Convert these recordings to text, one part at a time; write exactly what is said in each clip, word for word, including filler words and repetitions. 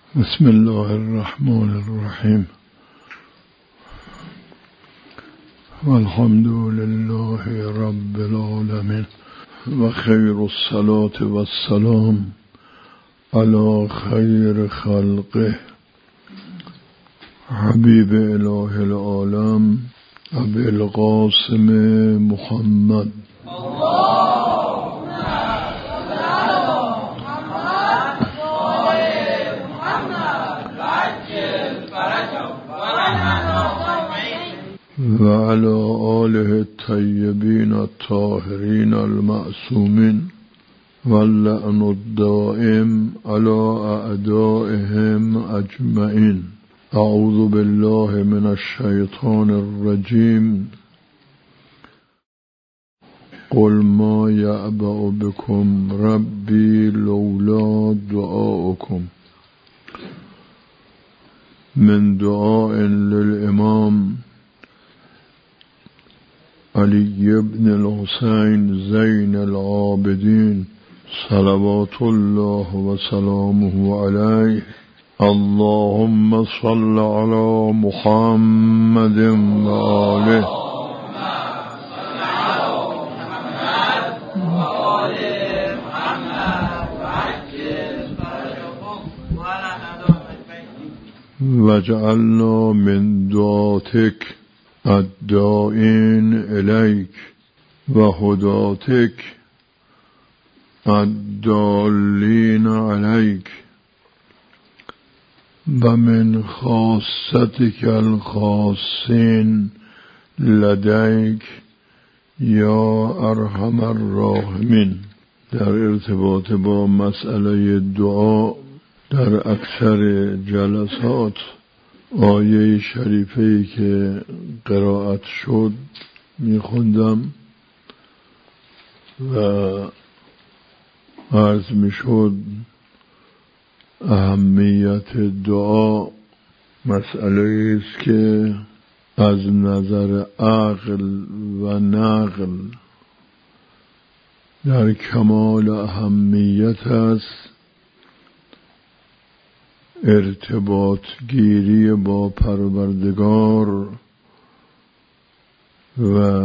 بسم الله الرحمن الرحیم والحمد لله رب العالمین و خیر الصلاة و السلام علی خیر خلقه حبیب اله العالم ابی القاسم محمد و علی آله الطیبین الطاهرین المعصومین واللعن الدائم علی اعدائهم اجمعین. اعوذ بالله من الشیطان الرجیم. قل ما یعبأ بكم ربی لولا دعاؤکم. من دعاء للامام علی ابن الحسین زین العابدین صلوات الله و سلامه علیه. اللهم صل علی محمد و آله وجعلنا من دعاتك الداعین الیک و هداتک الضالین علیک و من خاصتک الخاصین لدیک یا ارحم الراحمین. در ارتباط با مسئله دعا در اکثر جلسات آیه شریفه‌ای که قرائت شد میخوندم و عرض میشد اهمیت دعا مسئله است که از نظر عقل و نقل در کمال اهمیت است. ارتباط گیری با پروردگار و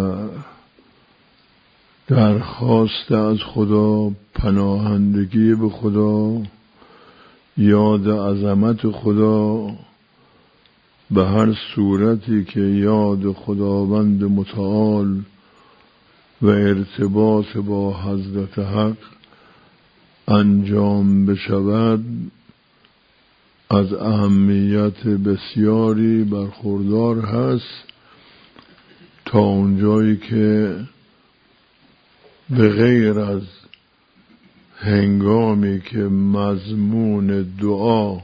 درخواست از خدا، پناهندگی به خدا، یاد عظمت خدا به هر صورتی که یاد خداوند متعال و ارتباط با حضرت حق انجام بشود از اهمیت بسیاری برخوردار هست، تا اونجایی که به غیر از هنگامی که مضمون دعا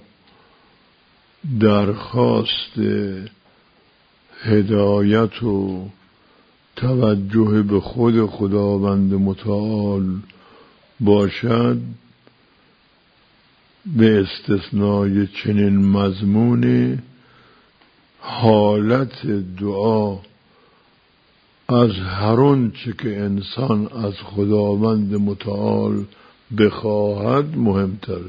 درخواست هدایت و توجه به خود خداوند متعال باشد، به استثنای چنین مضمونی حالت دعا از هر آنچه که انسان از خداوند متعال بخواهد مهمتره.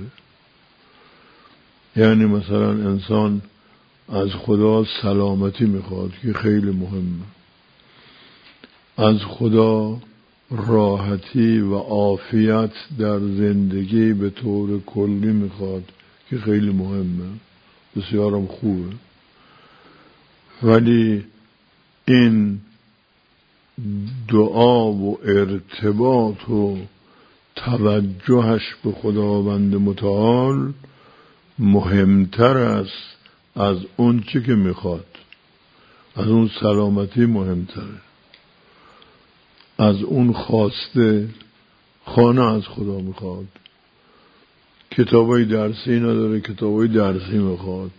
یعنی مثلا انسان از خدا سلامتی میخواد که خیلی مهمه، از خدا راحتی و عافیت در زندگی به طور کلی میخواد که خیلی مهمه، بسیارم خوبه. ولی این دعا و ارتباط و توجهش به خداوند متعال مهمتر است از اون چی که میخواد. از اون سلامتی مهمتره، از اون خواسته. خانه از خدا میخواد، کتابای درسی نداره، کتابای درسی میخواد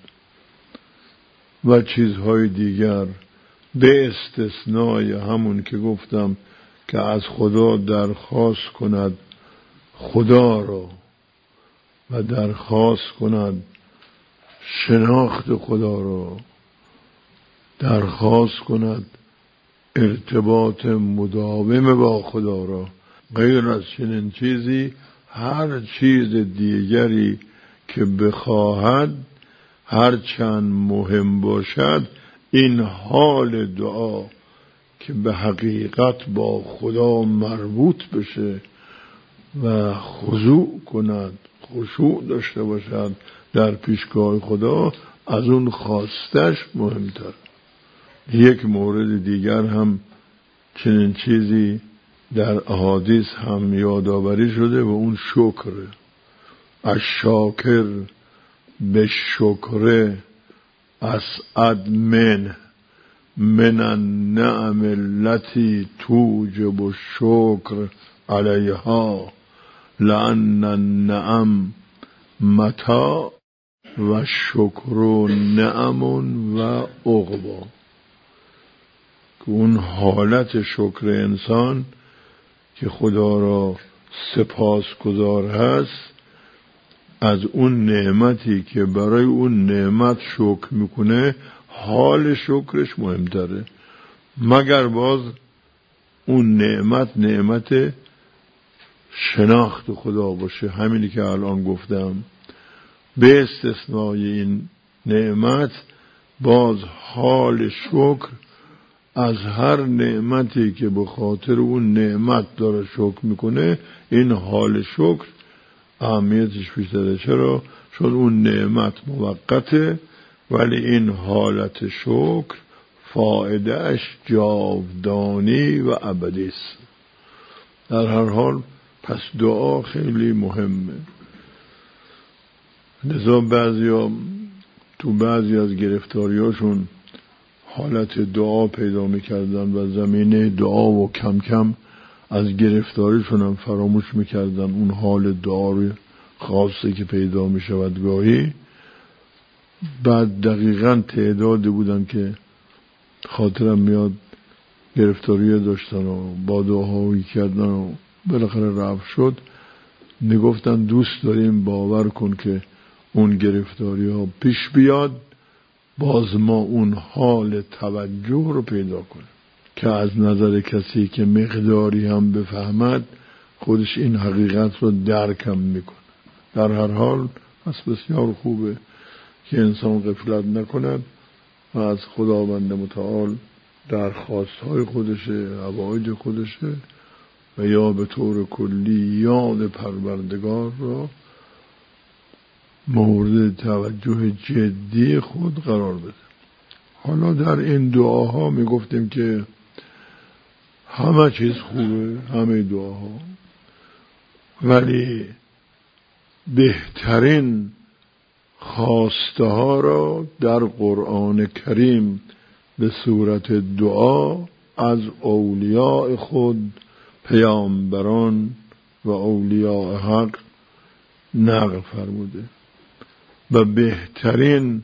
و چیزهای دیگر، به استثنای همون که گفتم که از خدا درخواست کند خدا را و درخواست کند شناخت خدا را، درخواست کند ارتباط مداوم با خدا را. غیر از چنین چیزی هر چیز دیگری که بخواهد هرچند مهم باشد این حال دعا که به حقیقت با خدا مربوط بشه و خضوع کند، خشوع داشته باشد در پیشگاه خدا، از اون خواستش مهمتر. یک مورد دیگر هم چنین چیزی در احادیث هم یادآوری شده و اون شکر. الشاکر به شکر اسعد من من النعم التي توجب الشکر علیها لأن النعم متاع و شکر نعم و عقبا. که اون حالت شکر انسان که خدا را سپاسگزار هست از اون نعمتی که برای اون نعمت شکر میکنه، حال شکرش مهمتره، مگر باز اون نعمت نعمت شناخت خدا باشه. همینی که الان گفتم، به استثنای این نعمت باز حال شکر از هر نعمتی که به خاطر اون نعمت داره شکر میکنه، این حال شکر اهمیتش بیشتره. چرا؟ چون اون نعمت موقته، ولی این حالت شکر فایدهش جاودانی و ابدی است. در هر حال پس دعا خیلی مهمه. لذا بعضیا تو بعضی از گرفتاریاشون حالت دعا پیدا میکردن و زمینه دعا و کم کم از گرفتاریشون هم فراموش میکردن اون حال دعا رو خاصه که پیدا میشود گاهی. بعد دقیقاً تعدادی بودن که خاطرم میاد گرفتاری داشتن و با دعاهایی کردن و بالاخره رفع شد. میگفتن دوست داریم باور کن که اون گرفتاری ها پیش بیاد، باز ما اون حال توجه رو پیدا کنیم که از نظر کسی که مقداری هم بفهمد خودش این حقیقت رو درکم میکنه. در هر حال پس بسیار خوبه که انسان غفلت نکند و از خداوند متعال درخواستهای خودشه، حوایج خودشه و یا به طور کلی یاد پروردگار را مورد توجه جدی خود قرار بده. حالا در این دعاها می گفتیم که همه چیز خوبه، همه دعاها، ولی بهترین خواسته ها را در قرآن کریم به صورت دعا از اولیاء خود، پیامبران و اولیاء حق نقل فرموده و بهترین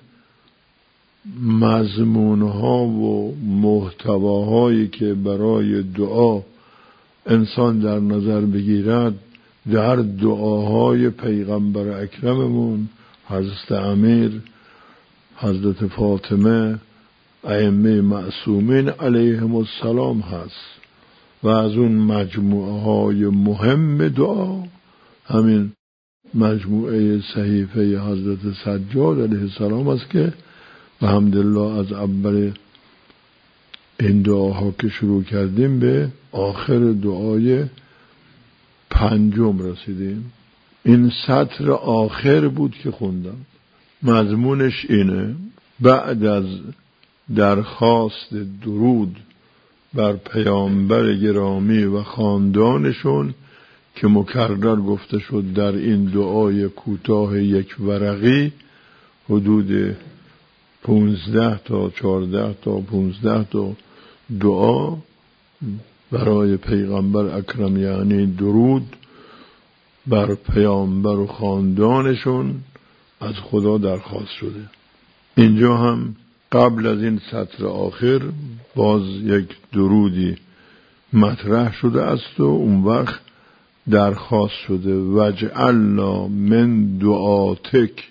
مضمونها و محتواهایی که برای دعا انسان در نظر بگیرد در دعاهای پیغمبر اکرممون حضرت امیر، حضرت فاطمه، ائمه معصومین علیهم السلام هست. و از اون مجموعه های مهم دعا همین مجموعه صحیفه حضرت سجاد علیه السلام است که الحمدلله از اول این دعاها که شروع کردیم به آخر دعای پنجم رسیدیم. این سطر آخر بود که خوندم. مضمونش اینه: بعد از درخواست درود بر پیامبر گرامی و خاندانشون که مکرر گفته شد در این دعای کوتاه یک ورقی، حدود پونزده تا چارده تا پونزده تا دعا برای پیغمبر اکرم، یعنی درود بر پیامبر و خاندانشون از خدا درخواست شده. اینجا هم قبل از این سطر آخر باز یک درودی مطرح شده است و اون وقت درخواست شده: وجعلنا من دعاتک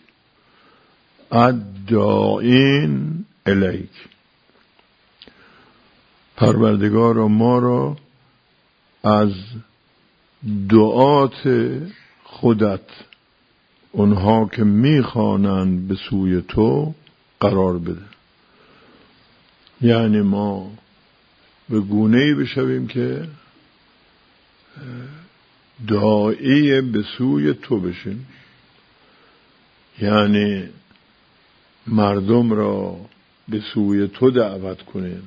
الداعین الیک. پروردگار ما را از دعات خودت، اونها که میخوانند به سوی تو قرار بده. یعنی ما به گونه‌ای بشویم که داعی به سوی تو بشیم، یعنی مردم را به سوی تو دعوت کنیم،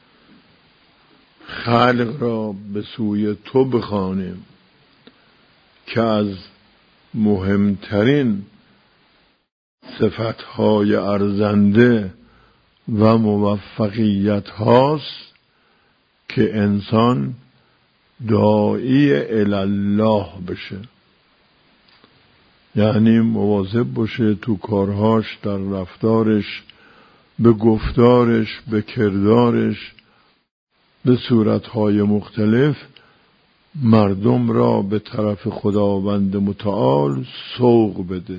خلق را به سوی تو بخوانیم که از مهمترین صفتهای ارزنده و موفقیت هاست که انسان داعی الله بشه، یعنی مواظب باشه تو کارهاش، در رفتارش، به گفتارش، به کردارش، به صورتهای مختلف مردم را به طرف خداوند متعال سوق بده،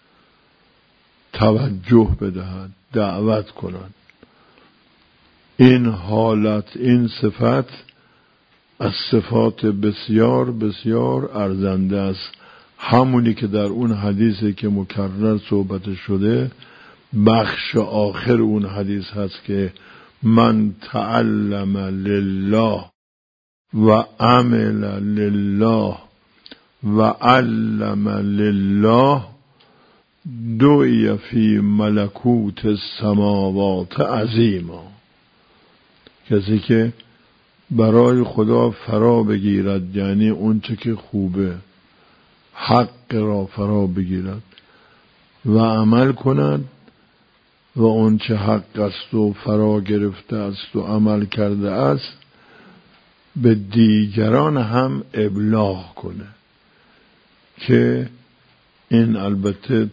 توجه بدهد، دعوت کند. این حالت، این صفت از صفات بسیار بسیار ارزنده است، همونی که در اون حدیثی که مکرر صحبت شده، بخش آخر اون حدیث هست که من تعلم لله و عمل لله و علم لله دعی فی ملکوت السماوات عظیما. کسی که برای خدا فرا بگیرد، یعنی اون چه که خوبه، حق را فرا بگیرد و عمل کند و اون چه حق است و فرا گرفته است و عمل کرده است به دیگران هم ابلاغ کنه، که این البته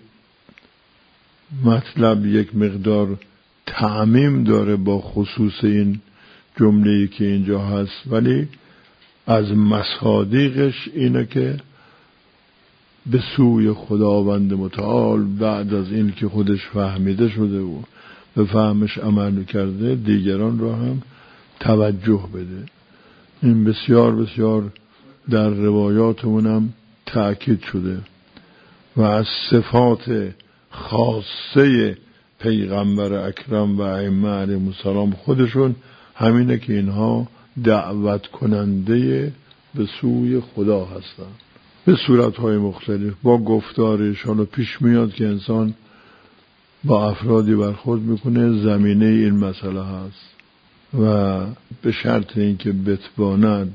مطلب یک مقدار تعمیم داره با خصوص این جمله‌ای که اینجا هست، ولی از مصادیقش اینه که به سوی خداوند متعال بعد از این که خودش فهمیده شده و به فهمش عمل کرده، دیگران را هم توجه بده. این بسیار بسیار در روایاتمون هم تأکید شده و از صفات خاصه پیغمبر اکرم و ائمه علیهم السلام خودشون همینه که اینها دعوت کننده به سوی خدا هستند به صورتهای مختلف، با گفتارش. حالا پیش میاد که انسان با افرادی برخورد میکنه، زمینه این مسئله هست و به شرط اینکه بتواند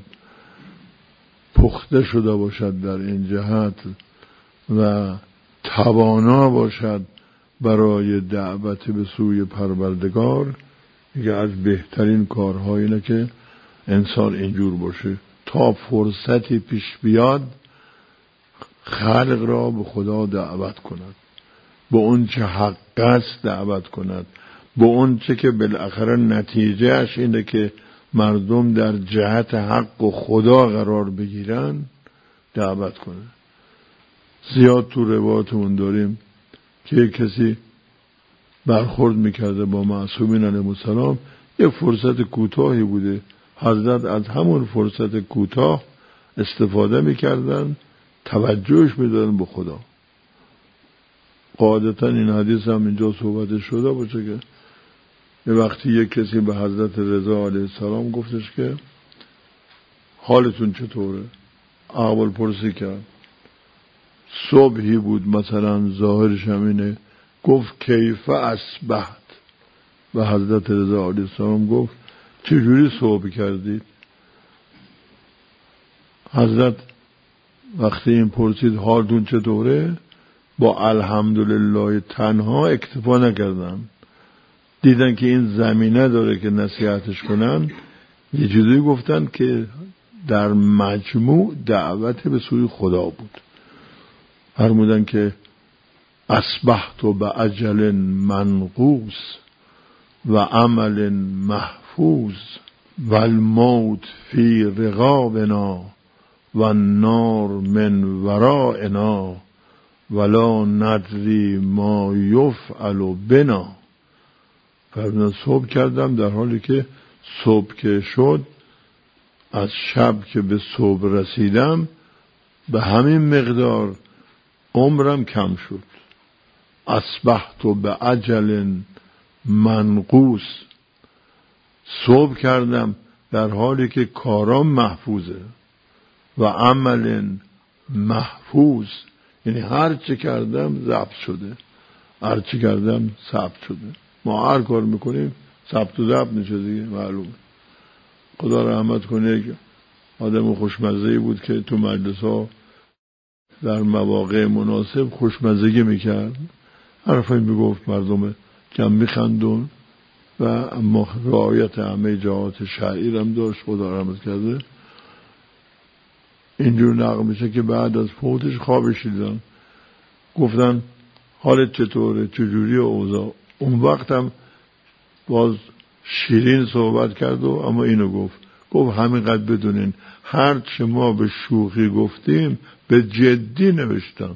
پخته شده باشد در این جهت و توانا باشد برای دعوت به سوی پروردگار، یکی از بهترین کارها اینه که انسان اینجور باشه تا فرصتی پیش بیاد خلق را به خدا دعوت کند، به اون چه حق است دعوت کند، به اون چه که بالاخره نتیجهش اینه که مردم در جهت حق و خدا قرار بگیرن دعوت کنه. زیاد تو روایاتمون داریم که کسی برخورد میکرده با معصومین علیهم السلام، یه فرصت کوتاهی بوده، حضرت از همون فرصت کوتاه استفاده میکردن، توجهش میدادن به خدا. قاعدتا این حدیث هم اینجا صحبت شده باشه که یه وقتی یک کسی به حضرت رضا علیه السلام گفتش که حالتون چطوره؟ احوال پرسی کرد. صبحی بود مثلا، ظاهرش همینه، گفت کیف اصبحت. و حضرت رضا علیه السلام گفت چجوری صبح کردید؟ حضرت وقتی این پرسید حالتون چطوره، با الحمدلله تنها اکتفا نکردن، دیدن که این زمینه داره که نصیحتش کنن، یه چیزی گفتن که در مجموع دعوت به سوی خدا بود. فرمودن که اصبحت به اجل منقوص و عمل محفوظ و الموت فی رقابنا و النار من ورائنا ولا ندری ما یفعل بنا. فرمودن صبح کردم در حالی که صبح که شد، از شب که به صبح رسیدم، به همین مقدار عمرم کم شد. اصبحت به اجل منقوص، صبح کردم در حالی که کارام محفوظه. و عمل محفوظ، یعنی هر چی کردم ضبط شده، هر چی کردم ثبت شده. ما هر کار میکنیم ثبت و ضبط میشه دیگه، معلومه. خدا رحمت کنه که آدم خوشمزه‌ای بود که تو مجلس ها در مواقع مناسب خوشمزگی میکرد، حرفایی میگفت، مردم کم میخندون و اما رعایت همه جهات شرعی هم داشت. خدا رحمت کرده. اینجور نقل میشه که بعد از فوتش خوابش دیدن، گفتن حالت چطوره، چجوری اوضاع؟ اون وقت هم باز شیرین صحبت کرد و اما اینو گفت گفت همینقدر بدونین هر چه ما به شوخی گفتیم به جدی نوشتم.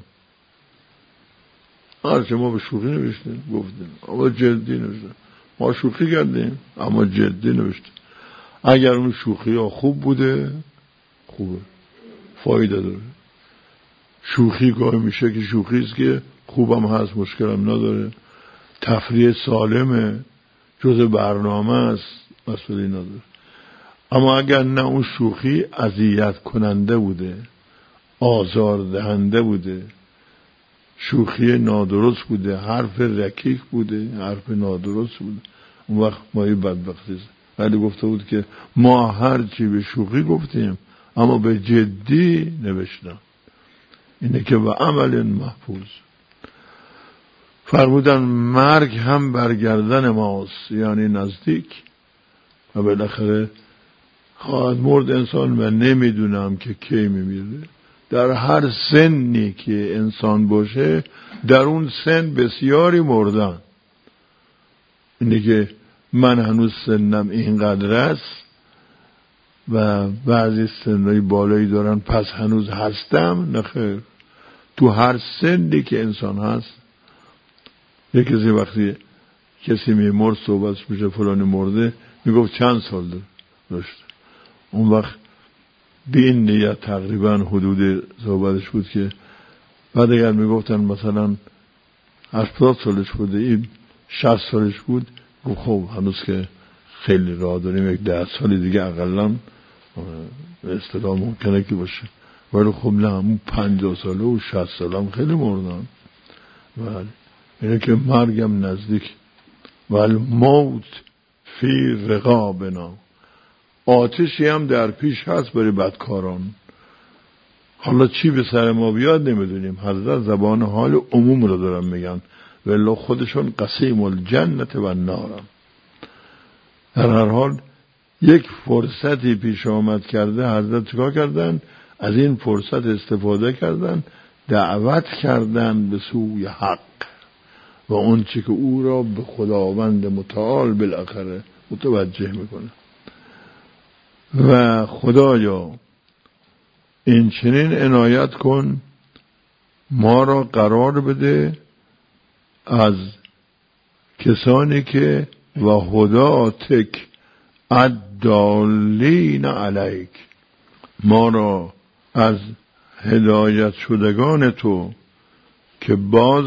هر چه ما به شوخی نوشتیم گفتیم اما جدی نوشتم. ما شوخی کردیم اما جدی نوشتیم. اگر اون شوخی ها خوب بوده خوبه، فایده داره. شوخی گاهی میشه که شوخی است که خوبم هست، مشکلم نداره، تفریح سالمه، جزء برنامه است، مسئولی نداره. اما اگر نه اون شوخی اذیت کننده بوده، آزار دهنده بوده، شوخی نادرست بوده، حرف رکیک بوده، حرف نادرست بوده، اون وقت مایی بدبختی است. ولی گفته بود که ما هر چی به شوخی گفتیم اما به جدی نوشتم. اینه که به عمل محفوظ. فرمودن مرگ هم برگردن ماست، یعنی نزدیک و بالاخره خواهد مرد انسان و نمیدونم که کی میمیره. در هر سنی که انسان باشه در اون سن بسیاری مردن. اینه که من هنوز سنم اینقدر است و بعضی سنهای بالایی دارن پس هنوز هستم. نخیر، تو هر سنی که انسان هست. یک کسی وقتی کسی میمرد صحبتش میشه فلانی مرده، میگفت چند سال داشت. اون وقت به این نیت تقریبا حدود صحبتش بود که بعد اگر میگفتن مثلا هفتاد سالش بوده این شصت سالش بود، گفت خب هنوز که خیلی راه داریم، یک ده سال دیگه اقلا به اصطلاح ممکنه که باشه. ولی خب نه، اون پنجاه ساله و شصت ساله هم خیلی مردن. ولی اینه که مرگم نزدیک. ولی موت فی رقابنا، آتشی هم در پیش هست برای بدکاران. حالا چی به سر ما بیاد نمیدونیم. حضرت زبان حال عموم رو دارن میگن، ولی خودشون قسیم الجنت و النار. در هر حال یک فرصتی پیش آمد کرده، حضرت چیکار کردن؟ از این فرصت استفاده کردن، دعوت کردن به سوی حق و اون چی که او را به خداوند متعال بالاخره متوجه میکنه. و خدایا این چنین عنایت کن، ما را قرار بده از کسانی که و هداتک الضالین علیک، ما را از هدایت شدگان تو که باز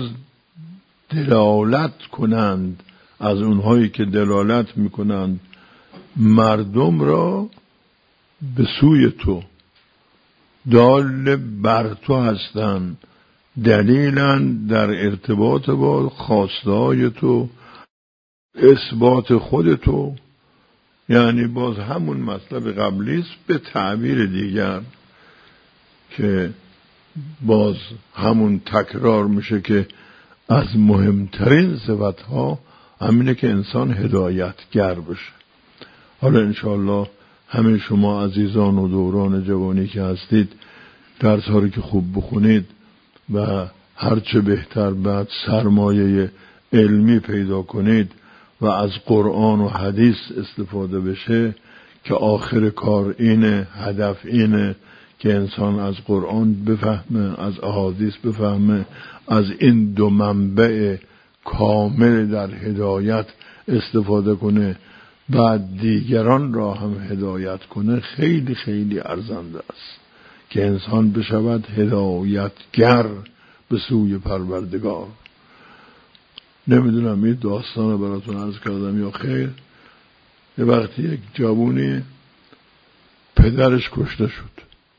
دلالت کنند، از اونهایی که دلالت میکنند مردم را به سوی تو، دال بر تو هستند، دلیلن در ارتباط با خواستهای تو، اثبات خود تو. یعنی باز همون مطلب قبلی است به تعبیر دیگر که باز همون تکرار میشه که از مهمترین صفتها همینه که انسان هدایتگر بشه. حالا انشاءالله همه شما عزیزان و دوران جوانی که هستید درس ها رو که خوب بخونید و هرچه بهتر بعد سرمایه علمی پیدا کنید و از قرآن و حدیث استفاده بشه که آخر کار اینه، هدف اینه که انسان از قرآن بفهمه، از احادیث بفهمه، از این دو منبع کامل در هدایت استفاده کنه، بعد دیگران را هم هدایت کنه. خیلی خیلی ارزنده است که انسان بشود هدایتگر به سوی پروردگار. نمیدونم این داستان رو براتون عرض کردم یا خیر. یه وقتی یک جوونی پدرش کشته شد،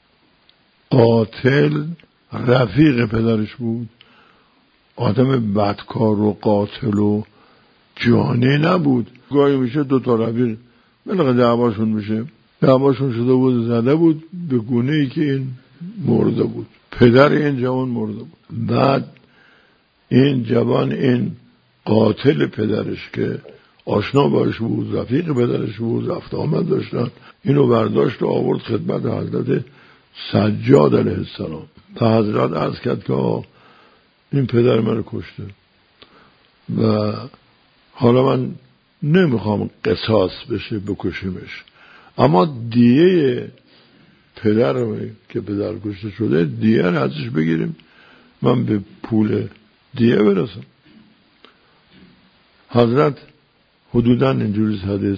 قاتل رفیق پدرش بود، آدم بدکار و قاتل و جانی نبود. گاهی میشه دو تا رفیق بلکه دعواشون میشه، دعواشون شده بود، زده بود به گونه ای که این مرده بود، پدر این جوان مرده بود. بعد این جوان این قاتل پدرش که آشنا باش بود، رفیق پدرش بود، رفت آمد داشتن، اینو برداشت و آورد خدمت حضرت سجاد علیه السلام. تا حضرت عرض کرد که این پدر من کشته و حالا من نمیخوام قصاص بشه بکشیمش، اما دیه پدر که پدر کشته شده دیه رو ازش بگیریم، من به پول دیه برسم. حضرت حدوداً اینجوری حدیث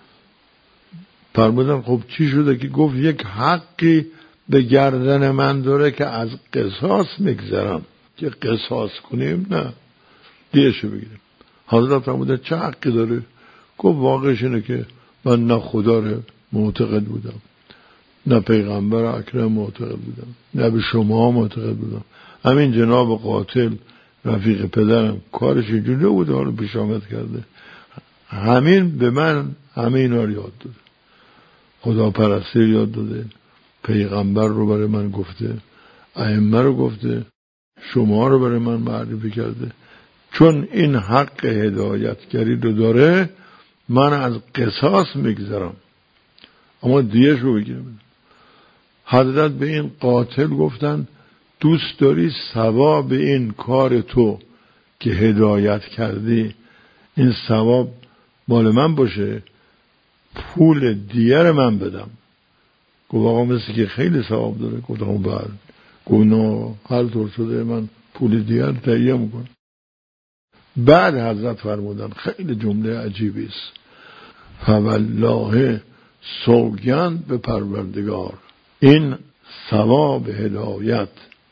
فرمودن خب چی شده؟ که گفت یک حقی به گردن من داره که از قصاص میگذرم، که قصاص کنیم نه دیهشو بگیریم. حضرت فرمودن چه حقی داره؟ گفت واقعش اینه که من نه خدا رو معتقد بودم، نه پیغمبر اکرم معتقد بودم، نه به شما معتقد بودم. همین جناب قاتل رفیق پدرم کارش اینجوری بوده، حالا پیش آمد کرده، همین به من همه اینا رو یاد داده، خدا پرستی یاد داده، پیغمبر رو برای من گفته، ائمه رو گفته، شما رو برای من معرفی کرده. چون این حق هدایتگری رو داره من از قصاص میگذرم، اما دیش رو بگیرم. حضرت به این قاتل گفتن دوست داری ثواب این کار تو که هدایت کردی این ثواب مال من باشه، پول دیگر من بدم؟ گفت آقا مثل که خیلی ثواب داره. گفت آقا بر گفت نه هر طور شده من پول دیگر تهیه میکنم. بعد حضرت فرمودن خیلی جمله عجیبی است، فوالله سوگند به پروردگار این ثواب هدایت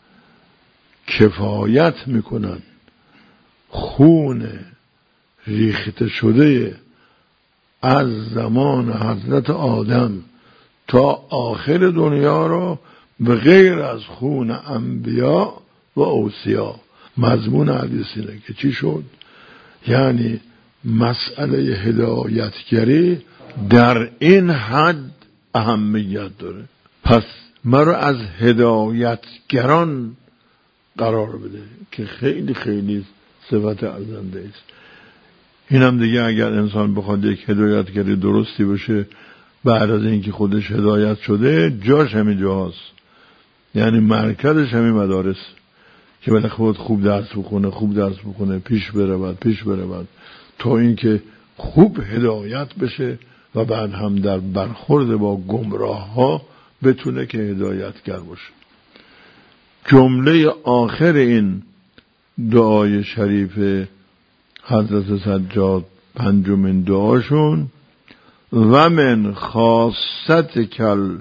کفایت میکنن خون ریخته شده از زمان حضرت آدم تا آخر دنیا را به غیر از خون انبیا و اوصیا. مضمون حدیث اینه که چی شد؟ یعنی مسئله هدایتگری در این حد اهمیت داره. پس مرا از هدایتگران قرار بده که خیلی خیلی صفت ارزنده است. این هم دیگه اگر انسان بخواد یک هدایتگری درستی بشه بعد از اینکه خودش هدایت شده، جاش همین جاست، یعنی مرکزش همین مدارس که باید خود خوب درس بخونه، خوب درس بخونه، پیش برود پیش برود تا اینکه خوب هدایت بشه و بعد هم در برخورد با گمراه ها بتونه که هدایتگر باشه. جمله آخر این دعای شریف حضرت سجاد پنجمین دعاشون و من خاصت کل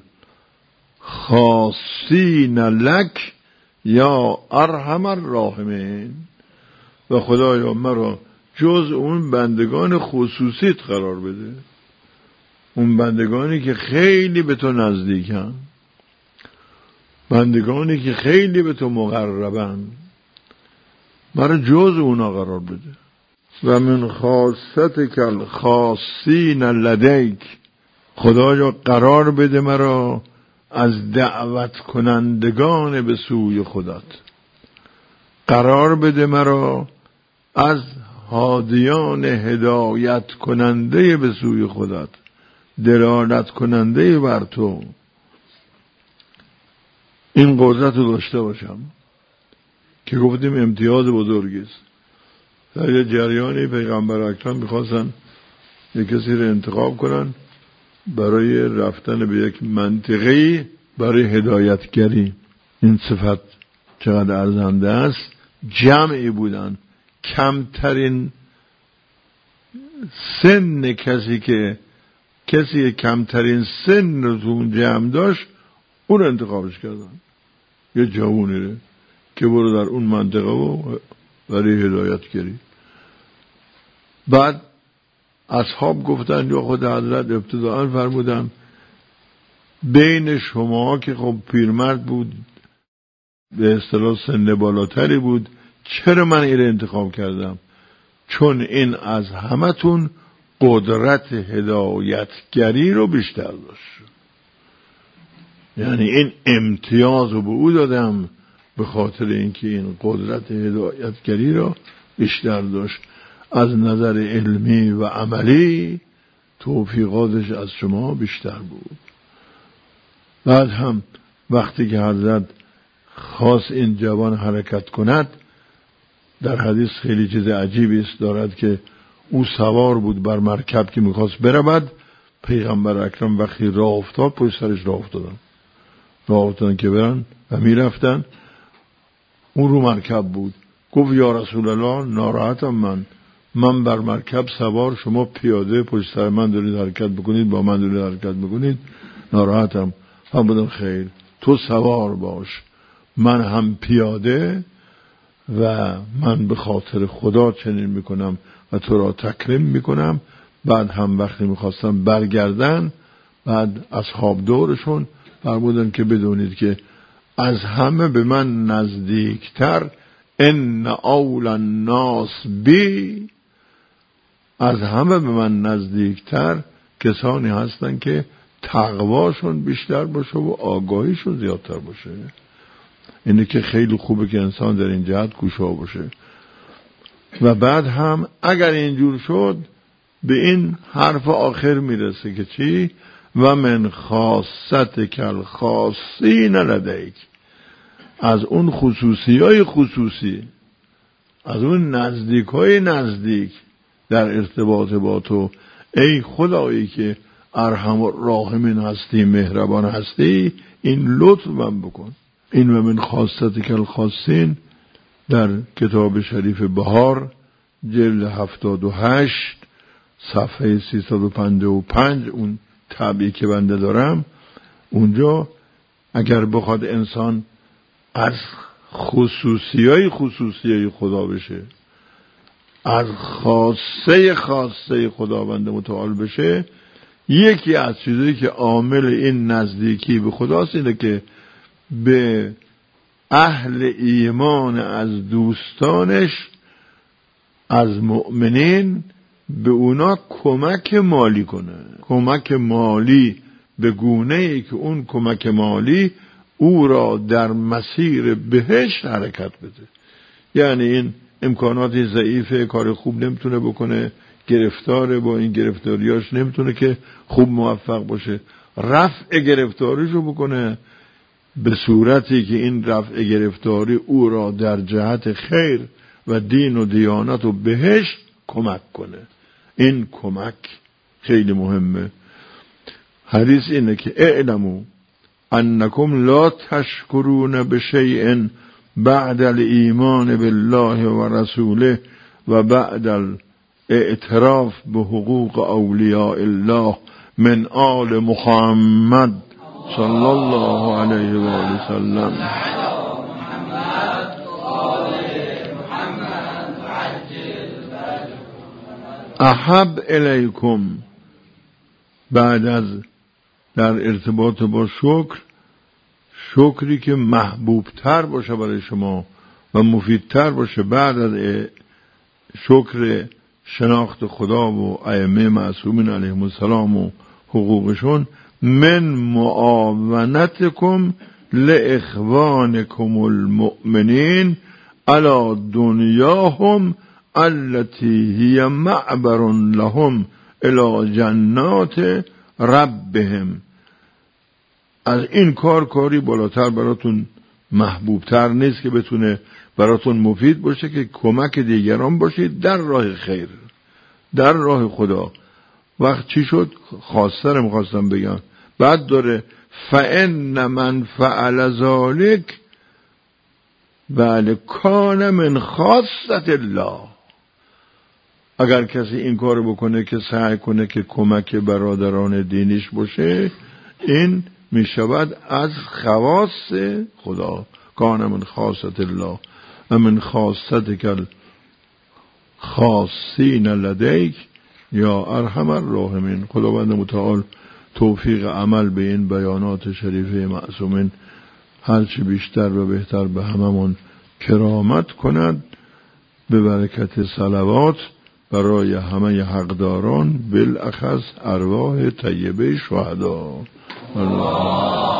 خاصین لک یا ارحم الراحمین، و خدایا مرا جز اون بندگان خصوصیت قرار بده، اون بندگانی که خیلی به تو نزدیکن، بندگانی که خیلی به تو مقربن، مرا جز اونا قرار بده. و من خاصت کل خاصین لدیک، خدایا قرار بده مرا از دعوت کنندگان به سوی خودت، قرار بده مرا از هادیان هدایت کننده به سوی خودت، دلالت کننده بر تو. این قدرت رو داشته باشم که گفتیم امتیاز بزرگی است. در یه جریانی پیغمبر اکرم میخواستن یک کسی رو انتخاب کنن برای رفتن به یک منطقه‌ای برای هدایتگری. این صفت چقدر ارزنده است. جمعی بودن، کمترین سن کسی که کسی کمترین سن رو تو اون جمع داشت اون رو انتخابش کردن. یه جوونی رو که برو در اون منطقه و برای هدایت گری. بعد اصحاب گفتن یا خود حضرت ابتداء فرمودن بین شما که خب پیرمرد بود به اصطلاح سن بالاتری بود، چرا من این انتخاب کردم؟ چون این از همتون قدرت هدایتگری رو بیشتر داشت. یعنی این امتیاز رو به او دادم به خاطر اینکه این قدرت هدایتگری رو بیشتر داشت. از نظر علمی و عملی توفیقاتش از شما بیشتر بود. بعد هم وقتی که حضرت خواست این جوان حرکت کند، در حدیث خیلی چیز عجیبی است دارد که او سوار بود بر مرکب که میخواست برود، پیغمبر اکرم وقتی راه افتاد پشت سرش راه افتادن راه افتادن که برن و میرفتن. اون رو مرکب بود. گفت یا رسول الله ناراحتم من من بر مرکب سوار، شما پیاده پشت سر من دارید حرکت بکنید، با من دارید حرکت بکنید، ناراحتم. هم بودم خیر، تو سوار باش، من هم پیاده و من به خاطر خدا چنین میکنم و تو را تکریم میکنم. بعد هم وقتی میخواستم برگردن، بعد اصحاب دورشون فرمودن که بدونید که از همه به من نزدیکتر ان اول الناس بی، از همه به من نزدیکتر کسانی هستن که تقواشون بیشتر باشه و آگاهیشون زیادتر باشه. اینه که خیلی خوبه که انسان در این جهت کوشا باشه. و بعد هم اگر اینجور شد به این حرف آخر میرسه که چی؟ و من خاصت کل خاصی نلدیک، از اون خصوصی های خصوصی، از اون نزدیک های نزدیک در ارتباط با تو، ای خدایی که ارحم الراحمین هستی، مهربان هستی، این لطف من بکن. این و من خاصت کل خاصین در کتاب شریف بهار جلد هفتاد و هشت صفحه سیصد و پنجاه و پنج اون طبعی که بنده دارم، اونجا اگر بخواد انسان از خصوصی های خصوصی های خدا بشه، از خاصه خاصه خداوند متعال بشه، یکی از چیزایی که عامل این نزدیکی به خداست اینه که به اهل ایمان از دوستانش از مؤمنین به اونا کمک مالی کنه. کمک مالی به گونه ای که اون کمک مالی او را در مسیر بهشت حرکت بده. یعنی این امکاناتی ضعیفه، کار خوب نمیتونه بکنه، گرفتاره، با این گرفتاریاش نمیتونه که خوب موفق باشه، رفع گرفتاریشو بکنه به صورتی که این رفع گرفتاری او را در جهت خیر و دین و دیانت و بهشت کمک کنه. این کمک خیلی مهمه. حدیث اینه که اعلمو انکم لا تشکرون بشیء بعد الایمان بالله و رسوله و بعد الاعتراف به حقوق اولیاء الله من آل محمد صلی الله علیه و آله وسلم. احب الیکم، بعد از در ارتباط با شکر، شکری که محبوب تر باشه برای شما و مفیدتر باشه بعد از شکر شناخت خدا و ائمه معصومین علیهم السلام و حقوقشون، من معاونتکم لاخوانکم المؤمنین علی دنیاهم التي هي معبر لهم الى جنات ربهم. از این کار کاری بالاتر براتون محبوبتر نیست که بتونه براتون مفید باشه که کمک دیگران باشید در راه خیر، در راه خدا. وقت چی شد؟ خواسته رو میخواستم بگم. بعد داره فَإِنَّ مَنْ فَعَلَ ذَلِكَ بَلْ کَانَ مِنْ خَاصَّةِ اللَّهِ. اگر کسی این کار بکنه که سعی کنه که کمک برادران دینیش باشه، این میشود از خواص خدا، کان من خاصت الله و من خاصتک الخاصین لدیک یا ارحم الراحمین. خداوند متعال توفیق عمل به این بیانات شریفه معصومین هرچی بیشتر و بهتر به هممون کرامت کند، به برکت صلوات برای همه حقداران، بالاخص ارواح طیبه شهدا. الله